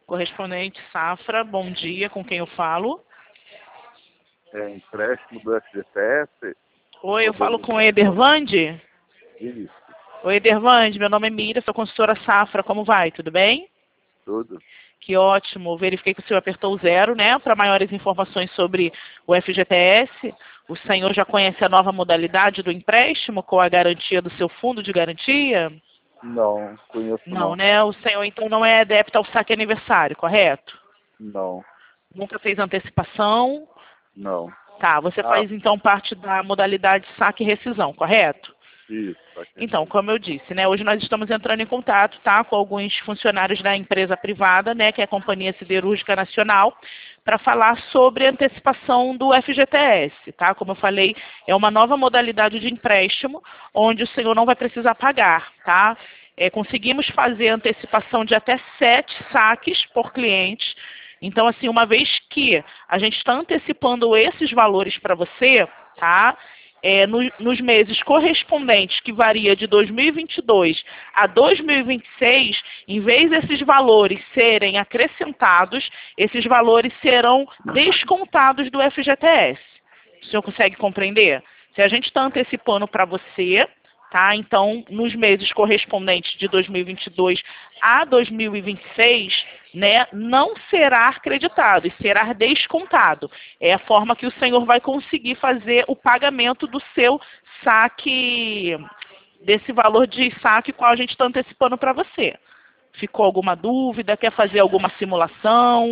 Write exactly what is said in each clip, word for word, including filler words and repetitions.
Correspondente Safra, bom dia, com quem eu falo? É, empréstimo do F G T S. Oi, eu falo com o Edervande? Isso, Oi, Edervande, meu nome é Mira, sou consultora Safra, como vai? Tudo bem? tudo. Que ótimo, verifiquei que o senhor apertou o zero, né? Para maiores informações sobre o F G T S, o senhor já conhece a nova modalidade do empréstimo com a garantia do seu fundo de garantia? Não, conheço Não, não. né? O senhor então não é adepto ao saque aniversário, correto? Não, Nunca fez antecipação? não. Tá, você Ah, faz então parte da modalidade saque e rescisão, correto? isso, aqui. Então, como eu disse, né, hoje nós estamos entrando em contato, tá, com alguns funcionários da empresa privada, né, que é a Companhia Siderúrgica Nacional, para falar sobre a antecipação do F G T S, tá? Como eu falei, é uma nova modalidade de empréstimo, onde o senhor não vai precisar pagar, tá? É, conseguimos fazer antecipação de até sete saques por cliente. Então, assim, uma vez que a gente está antecipando esses valores para você, tá? É, no, nos meses correspondentes, que varia de dois mil e vinte e dois a dois mil e vinte e seis, em vez desses valores serem acrescentados, esses valores serão descontados do F G T S. O senhor consegue compreender? Se a gente está antecipando para você, tá? Então, nos meses correspondentes de dois mil e vinte e dois a dois mil e vinte e seis, né, não será acreditado e será descontado. É a forma que o senhor vai conseguir fazer o pagamento do seu saque, desse valor de saque qual a gente está antecipando para você. Ficou alguma dúvida? Quer fazer alguma simulação?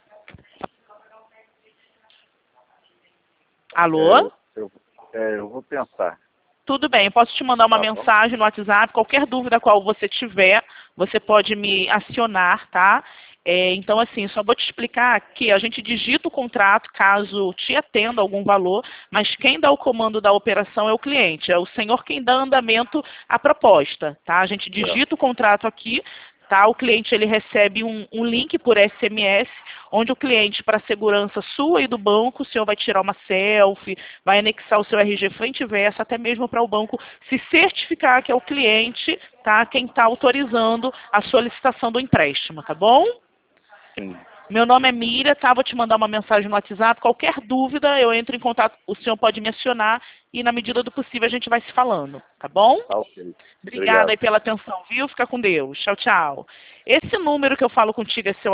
É, Alô? eu, eu, é, eu vou pensar. Tudo bem, eu posso te mandar uma Tá bom? mensagem no WhatsApp, qualquer dúvida qual você tiver, você pode me acionar, tá? É, então, assim, só vou te explicar que a gente digita o contrato caso te atenda algum valor, mas quem dá o comando da operação é o cliente, é o senhor quem dá andamento à proposta, tá? A gente digita o contrato aqui, tá? O cliente ele recebe um, um link por S M S, onde o cliente, para segurança sua e do banco, o senhor vai tirar uma selfie, vai anexar o seu R G frente e verso, até mesmo para o banco se certificar que é o cliente, tá? Quem está autorizando a solicitação do empréstimo, tá bom? Sim. Meu nome é Mira, tá? Vou te mandar uma mensagem no WhatsApp. Qualquer dúvida, eu entro em contato, o senhor pode me acionar e, na medida do possível, a gente vai se falando, tá bom? Tá ok. Obrigada Obrigado. aí pela atenção, viu? Fica com Deus. Tchau, tchau. Esse número que eu falo contigo é seu